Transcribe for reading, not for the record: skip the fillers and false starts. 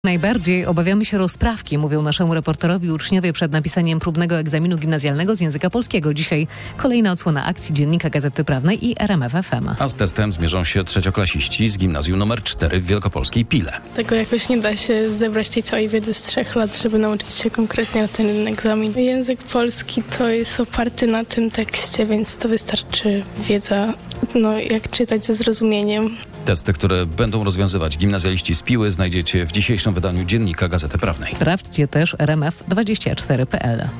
Najbardziej obawiamy się rozprawki, mówią naszemu reporterowi uczniowie przed napisaniem próbnego egzaminu gimnazjalnego z języka polskiego. Dzisiaj kolejna odsłona akcji Dziennika Gazety Prawnej i RMF FM. A z testem zmierzą się trzecioklasiści z gimnazjum nr 4 w wielkopolskiej Pile. Tego jakoś nie da się zebrać tej całej wiedzy z 3 lat, żeby nauczyć się konkretnie na ten egzamin. Język polski to jest oparty na tym tekście, więc to wystarczy wiedza, jak czytać ze zrozumieniem. Testy, które będą rozwiązywać gimnazjaliści z Piły, znajdziecie w dzisiejszym wydaniu Dziennika Gazety Prawnej. Sprawdźcie też rmf24.pl.